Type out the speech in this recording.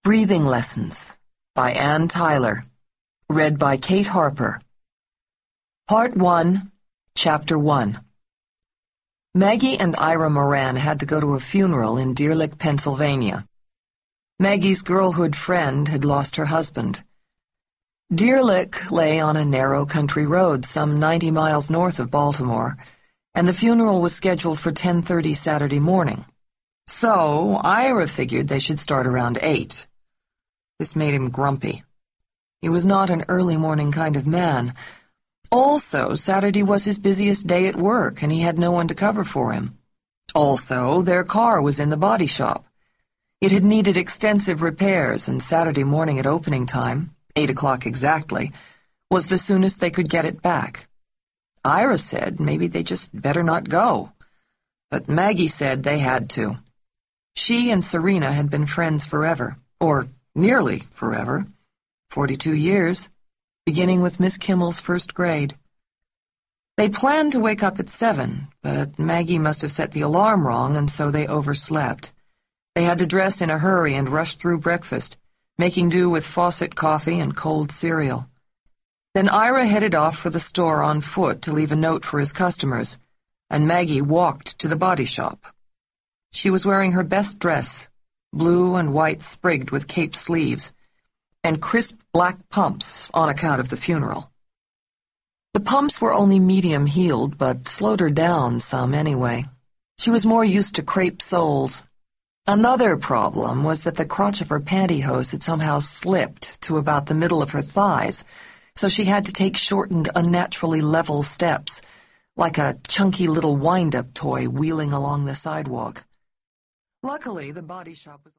Breathing Lessons by Ann Tyler. Read by Kate Harper. Part 1, Chapter 1. Maggie and Ira Moran had to go to a funeral in Deer Lick, Pennsylvania. Maggie's girlhood friend had lost her husband. Deer Lick lay on a narrow country road some 90 miles north of Baltimore, and the funeral was scheduled for 10:30 Saturday morning. So Ira figured they should start around 8. This made him grumpy. He was not an early morning kind of man. Also, Saturday was his busiest day at work, and he had no one to cover for him. Also, their car was in the body shop. It had needed extensive repairs, and Saturday morning at opening time, 8 o'clock exactly, was the soonest they could get it back. Ira said maybe they just better not go, but Maggie said they had to. She and Serena had been friends forever, or nearly forever, 42 years, beginning with Miss Kimmel's first grade. They planned to wake up at 7, but Maggie must have set the alarm wrong, and so they overslept. They had to dress in a hurry and rush through breakfast, making do with faucet coffee and cold cereal. Then Ira headed off for the store on foot to leave a note for his customers, and Maggie walked to the body shop. She was wearing her best dress, blue and white sprigged with caped sleeves, and crisp black pumps on account of the funeral. The pumps were only medium-heeled, but slowed her down some anyway. She was more used to crepe soles. Another problem was that the crotch of her pantyhose had somehow slipped to about the middle of her thighs, so she had to take shortened, unnaturally level steps, like a chunky little wind-up toy wheeling along the sidewalk. Luckily, the body shop was